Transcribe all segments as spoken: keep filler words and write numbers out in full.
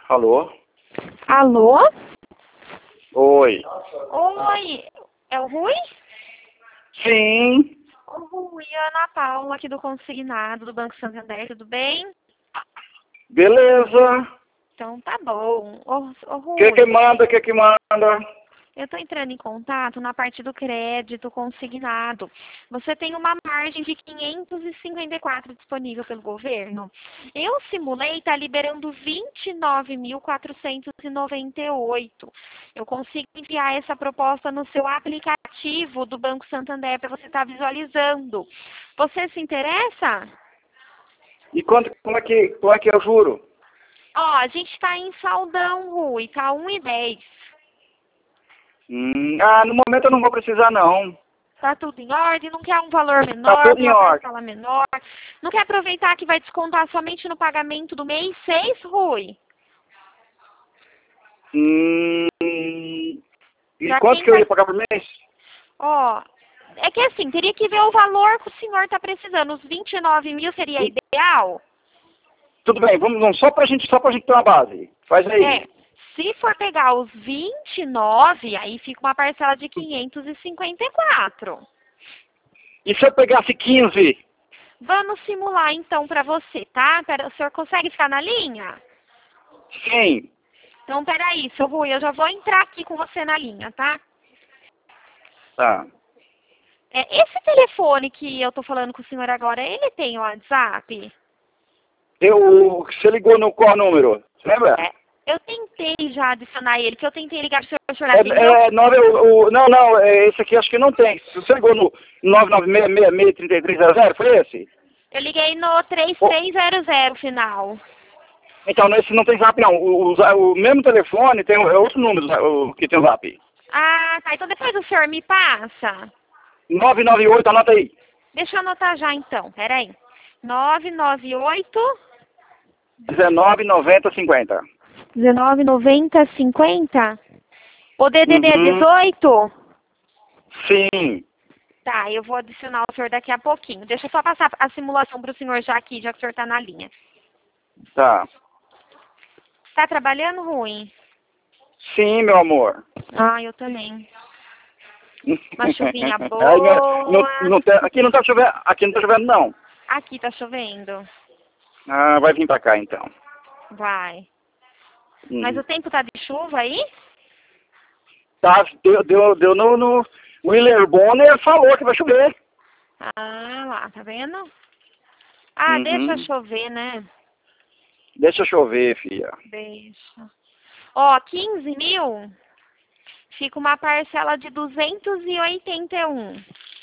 Alô? Alô? Oi. Oi, é o Rui? Sim. O Rui, Ana Paula aqui do Consignado do Banco Santander, tudo bem? Beleza. Então tá bom. Ô, ô O Rui, que que manda, o que que manda? eu tô entrando em contato na parte do crédito consignado. Você tem uma margem de quinhentos e cinquenta e quatro disponível pelo governo. Eu simulei, tá liberando vinte e nove mil quatrocentos e noventa e oito. Eu consigo enviar essa proposta no seu aplicativo do Banco Santander para você estar visualizando. Você se interessa? E quanto, como é que, como é que eu juro? Ó, a gente está em saldão, Rui, tá um e dez. Hum, ah, no momento eu não vou precisar não. Tá tudo em ordem, não quer um valor Tá menor, tudo em uma ordem. parcela menor. Não quer aproveitar que vai descontar somente no pagamento do mês seis, Rui? Hum, e Pra quanto quem que eu vai... ia pagar por mês? Ó, é que assim, teria que ver o valor que o senhor tá precisando. Os vinte e nove mil seria Hum, ideal? Tudo bem, vamos, vamos só pra gente, só pra gente ter uma base. Faz É, aí. se for pegar os vinte e nove, aí fica uma parcela de quinhentos e cinquenta e quatro. E se eu pegasse quinze? Vamos simular então pra você, tá? Pera, o senhor consegue ficar na linha? Sim. Então, peraí, seu Rui, eu já vou entrar aqui com você na linha, tá? Tá. É, esse telefone que eu tô falando com o senhor agora, ele tem o WhatsApp? Eu, você ligou no qual número? Você lembra? É, eu tentei já adicionar ele, que eu tentei ligar pro senhor, o senhor É, atendeu? é, nove, o, o- não, não, é, esse aqui acho que não tem. Se você ligou no nove nove seis seis seis três três zero zero, foi esse? Eu liguei no três Oh, três zero zero final. então, esse não tem zap não. O, o, o mesmo telefone tem é outro número o, que tem o zap. Ah, tá. Então depois o senhor me passa. nove nove oito, anota aí. Deixa eu anotar já então, peraí. nove nove oito, dezenove noventa cinquenta. dezenove noventa cinquenta. O D D D é Uhum. dezoito? Sim. Tá, eu vou adicionar o senhor daqui a pouquinho. Deixa eu só passar a simulação para o senhor já aqui, já que o senhor está na linha. Tá. Tá trabalhando, Rui? Sim, meu amor. Ah, eu também. Uma chuvinha Ai, não, não, boa. não tá- aqui não tá chovendo, aqui não tá chovendo não. Aqui tá chovendo. Ah, vai vir pra cá então. Vai. Mas Uhum. o tempo tá de chuva aí? Tá, deu, deu, deu no, no... O Willer Bonner falou que vai chover. Ah, lá, tá vendo? Ah, deixa Uhum. chover, né? Deixa chover, filha. Deixa. Ó, quinze mil, fica uma parcela de duzentos e oitenta e um.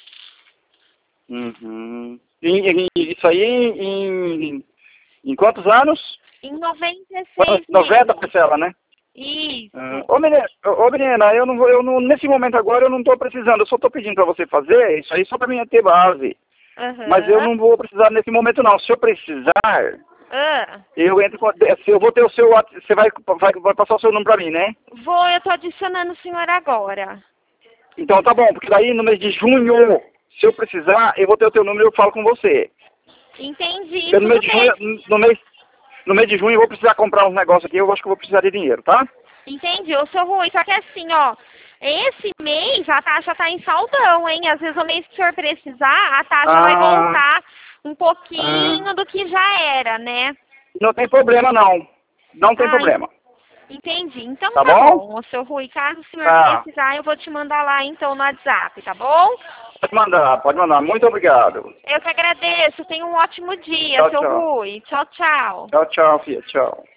Uhum. E, e- e isso aí em, em quantos anos? Em noventa e Quantas- seis noventa meses. parcela, né? Ah, Isso. ô, menina, ô, menina, eu não vou, eu não, nesse momento agora eu não tô precisando, eu só tô pedindo pra você fazer isso aí só pra mim ter base. Mas eu Aham. não vou precisar nesse momento não. Se eu precisar, Ah, eu entro com, se eu vou ter o seu, Whats- você vai, vai, vai passar o seu número pra mim, né? vou, eu tô adicionando o senhor agora. Então tá bom, porque daí no mês de junho, se eu precisar, eu vou ter o teu número e eu falo com você. Entendi, Porque no mês tudo de junho, bem. no mês, no mês de junho eu vou precisar comprar uns negócios aqui, eu acho que eu vou precisar de dinheiro, tá? Entendi, ô seu Rui, só que assim, ó, esse mês a taxa tá em saldão, hein? Às vezes o mês que o senhor precisar, a taxa vai Ah, voltar um ah, pouquinho do que já era, né? não tem problema não. Não tem Ah, en- problema. entendi. Então Tá tá bom? bom, ô seu Rui, caso o senhor Tá. precisar, eu vou te mandar lá então no WhatsApp, tá bom? Pode mandar, pode mandar. Muito obrigado. Eu que agradeço, tenha um ótimo dia, Tchau, seu tchau. Rui. Tchau, tchau. Tchau, tchau, filha. Tchau.